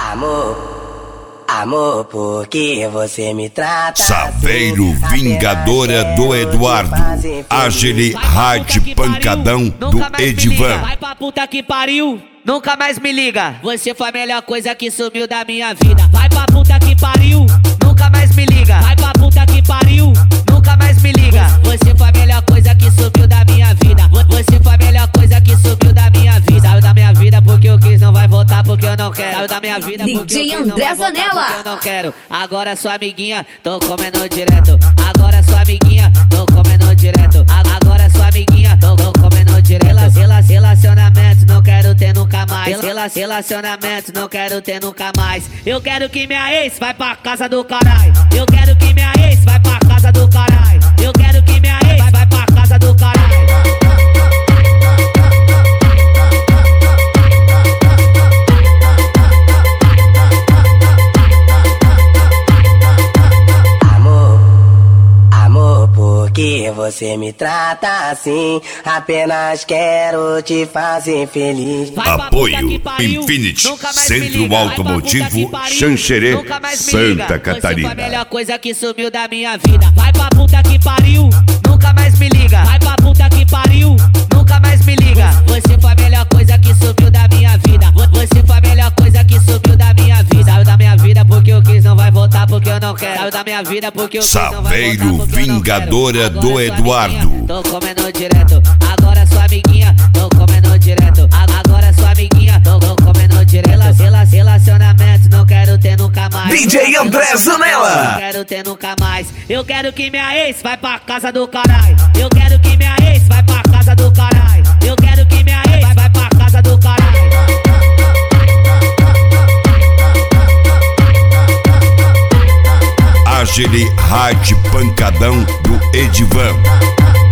Amor, por que você me trata Saveiro, assim? Vingadora do Eduardo. Agile Rádio Pancadão do Edivan. Vai pra puta que pariu, nunca mais me liga. Você foi a melhor coisa que sumiu da minha vida. Vai pra puta que pariu, nunca mais me liga. Vai pra puta que pariu, nunca mais me liga. Você foi a melhor coisa que sumiu da minha vida. Você foi a melhor coisa que sumiu da minha vida. Saiu da minha vida porque eu quis, não vai voltar porque eu não quero. Saiu da minha vida porque DJ eu quis, não vai André voltar Zanella. porque eu não quero. Agora sua amiguinha, tô comendo direto. Agora sua amiguinha, tô comendo direto. Agora sua amiguinha, tô comendo direto. Relacionamento, não quero ter nunca mais. Relacionamento, não quero ter nunca mais. Eu quero que minha ex vai pra casa do caralho. Eu quero que minha ex vai pra casa do caralho. Eu quero que minha ex vai pra casa do caralho. Por que você me trata assim? Apenas quero te fazer feliz. Apoio Infinity, Centro Automotivo Xanxerê, Santa Catarina. Você foi a melhor coisa que sumiu da minha vida. Vai pra puta que pariu, nunca mais me liga. Vai pra puta que pariu, nunca mais me liga. Você foi a melhor coisa que sumiu da minha vida. Você foi a melhor coisa que sumiu da minha vida. Saiu da minha vida porque eu quis, não vai voltar porque eu não quero. Saiu da minha vida porque eu quis, não vai voltar Saveiro, porque eu não quero. Vingadora do Eduardo. Tô comendo direto. Agora sua amiguinha, tô comendo direto. Agora sua amiguinha, tô comendo direto. Relacionamento, não quero ter nunca mais. DJ André Zanella. Não quero ter nunca mais. Eu quero que minha ex vai pra casa do caralho. Eu quero que minha ex vai pra casa do caralho. Eu quero que minha ex vai pra casa do caralho. Agile Rádio Pancadão do Edivan.